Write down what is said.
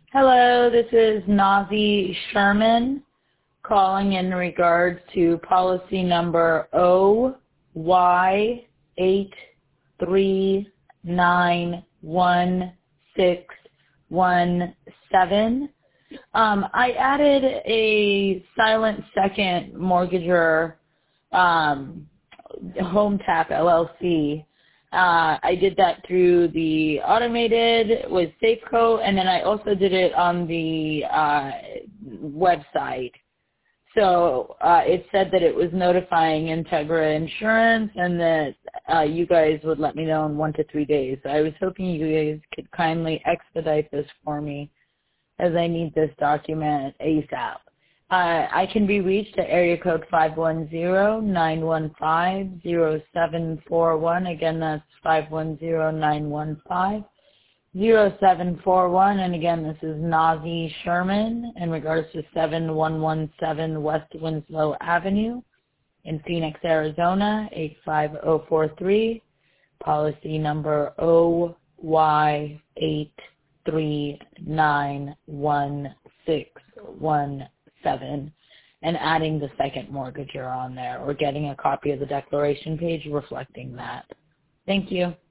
Hello, this is Nazi Sherman calling in regards to policy number OY83911617. I added a silent second mortgager Home Tap LLC. I did that through the automated with Safeco, and then I also did it on the website. So it said that it was notifying Integra Insurance and that you guys would let me know in 1 to 3 days. So I was hoping you guys could kindly expedite this for me as I need this document ASAP. I can be reached at area code 510-915-0741. Again, that's 510-915-0741. And again, this is Nazi Sherman in regards to 7117 West Winslow Avenue in Phoenix, Arizona, 85043. Policy number OY83911617. And adding the second mortgager on there or getting a copy of the declaration page reflecting that. Thank you.